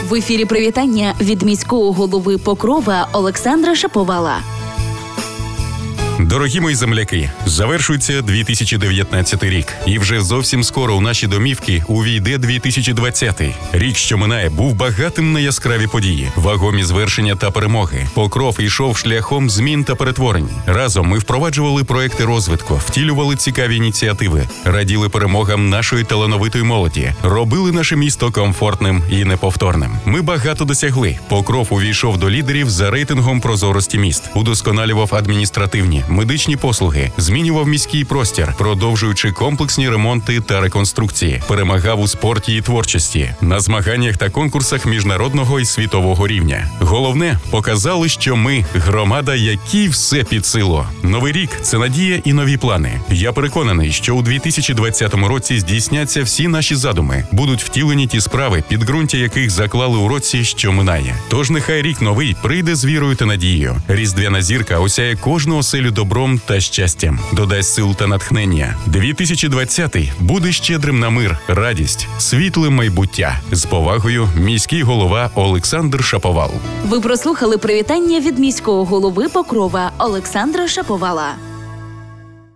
В ефірі привітання від міського голови Покрова Олександра Шаповала. Дорогі мої земляки, завершується 2019 рік. І вже зовсім скоро у наші домівки увійде 2020. Рік, що минає, був багатим на яскраві події, вагомі звершення та перемоги. Покров йшов шляхом змін та перетворень. Разом ми впроваджували проекти розвитку, втілювали цікаві ініціативи, раділи перемогам нашої талановитої молоді, робили наше місто комфортним і неповторним. Ми багато досягли. Покров увійшов до лідерів за рейтингом прозорості міст, удосконалював адміністративні, медичні послуги, змінював міський простір, продовжуючи комплексні ремонти та реконструкції, перемагав у спорті і творчості, на змаганнях та конкурсах міжнародного і світового рівня. Головне, показали, що ми – громада, якій все під силу. Новий рік – це надія і нові плани. Я переконаний, що у 2020 році здійсняться всі наші задуми, будуть втілені ті справи, підґрунтя яких заклали у році, що минає. Тож нехай рік новий прийде з вірою та надією. Різдвяна зірка осяє кожну оселю добром та щастям, додасть сил та натхнення. 2020-й буде щедрим на мир, радість, світле майбуття. З повагою, міський голова Олександр Шаповал. Ви прослухали привітання від міського голови Покрова Олександра Шаповала.